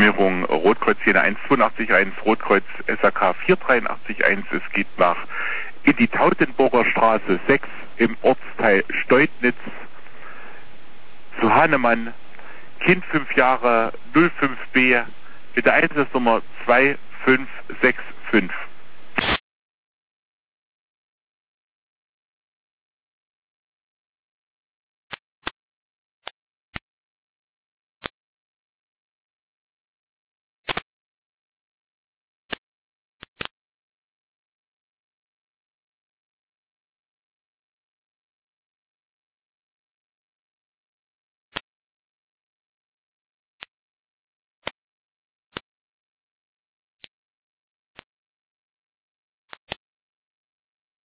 Nummerierung Rotkreuz Jena 1881, Rotkreuz SAK 4881. Es geht in die Tautenburger Straße 6 im Ortsteil Steutnitz zu Hahnemann, Kind 5 Jahre, 05B, mit der Einsatznummer 2565.